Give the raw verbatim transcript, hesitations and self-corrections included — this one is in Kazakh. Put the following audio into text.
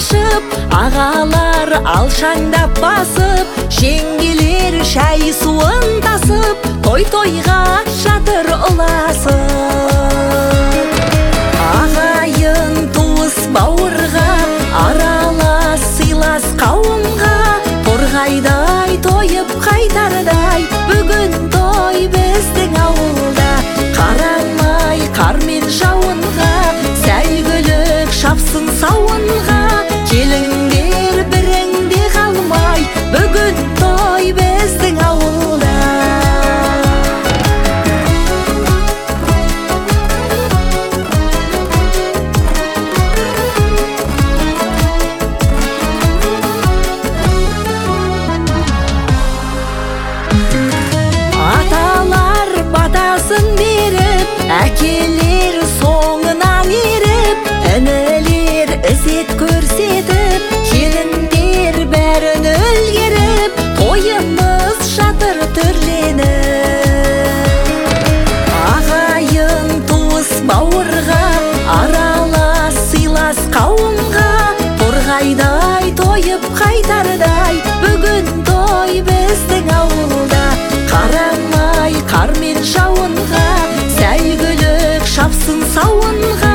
ашып, ағалар алшаңдап басып, жеңгелер шай суын тасып, той-тойға жатыр ұласып. Ағайын туыс бауырға, аралас сыйлас қауымға, торғайдай тойып қайтардай, бүгін той біздің ауылда. Қарамай қар мен жауынға, сәйгүлік шапсын сауынға, келіңдер біріңде қалмай, бүгін той біздің ауылда. Аталар батасын беріп, әкелер соңынан еріп, інілер ізет көрсетіп, келіндер бәрін үлгеріп, тойымыз жатыр түрленіп. Ағайын туыс бауырға, аралас сыйлас қауымға, торғайдай тойып қайтардай, бүгін той біздің ауылда. Қарамай қар мен жауынға, сәйгүлік шапсын сауынға,